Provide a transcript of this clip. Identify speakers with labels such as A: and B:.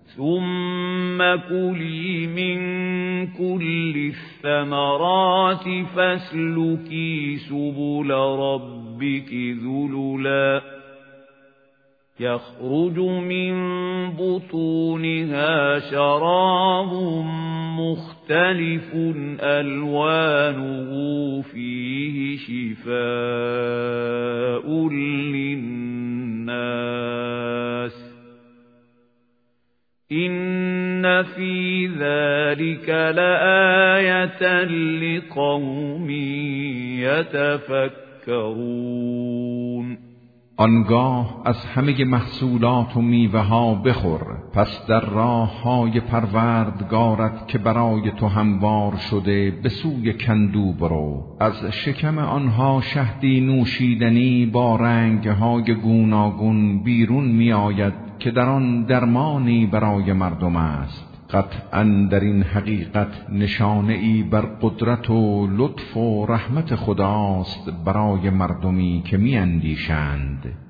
A: ثم كلي من كل الثمرات فاسلكي سبل ربك ذللا يخرج من بطونها شراب مختلف ألوانه فيه شفاء للناس إن في ذلك لآية لقوم يتفكرون.
B: آنگاه از همه محصولات و میوه ها بخور، پس در راه های پروردگارت که برای تو هموار شده به سوی کندو برو. از شکم آنها شهدی نوشیدنی با رنگ های گوناگون بیرون می آید که در آن درمانی برای مردم است. قطعاً در این حقیقت نشانه ای بر قدرت و لطف و رحمت خداست برای مردمی که می اندیشند.